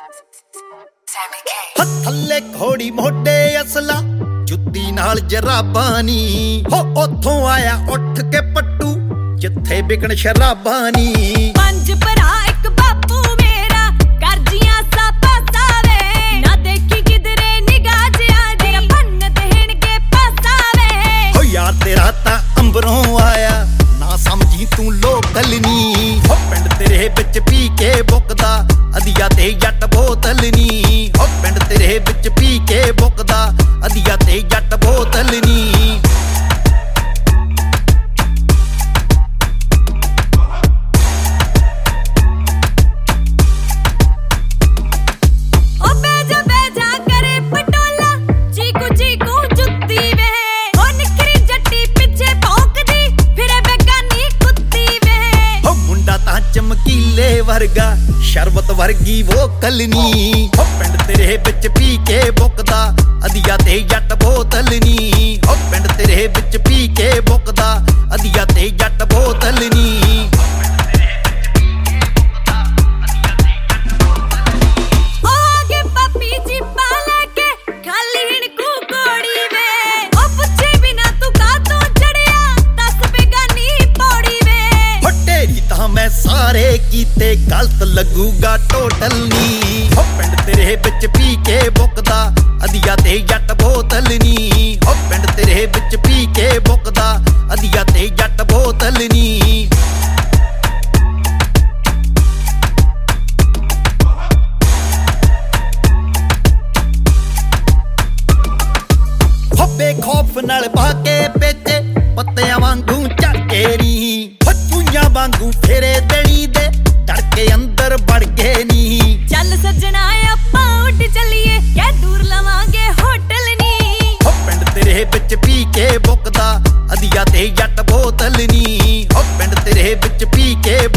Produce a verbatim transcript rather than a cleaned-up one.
थल्ले घोड़ी मोढे असला जुत्ती नाल जराबां नी हो उथों आया उठ के पट्टू जिथे बिकन शराबां नी। पंज भरा एक बापू मेरा करजियां सा पासावे ना देखी किधरे निगाह जिया जे भन्न देण के पासावे। हो यार तेरा ता अंबरों आया ना समझी तू लोकल नी हो पिंड तेरे विच पी के बुकदा अदिया ते जट बोतल नी हो पिंड तेरे विच पी के बुकदा अदिया ते जट बोतल नी। चमकीले वर्गा शरबत वर्गी वो कलनी हो पिंड तेरे बिच पी के बुकदा अदिया ते जट बोतल नी हो पिंड तेरे बिच पी के बुकदा अदिया ते जट बोतल नी। मैं सारे कीते गलत लगूगा टोटल नी हो पिंड तेरे बिच पी के बुकदा अदिया ते जट बोतल नी हो पिंड तेरे बिच पी के बुकदा अदिया ते जट बोतल नी। हो बेखौफ नाल भागे बेचे पत्तियां वांगू झटके नी चूइयां वांगू फेरे देनी दे धड़के अंदर बढ़ गए नी। चल सजना आपां उठ चलिए कै दूर लवांगे होटल नी हो पिंड तेरे बिच पी के बुकदा अदिया ते जट बोतल नी हो पिंड तेरे बिच पी के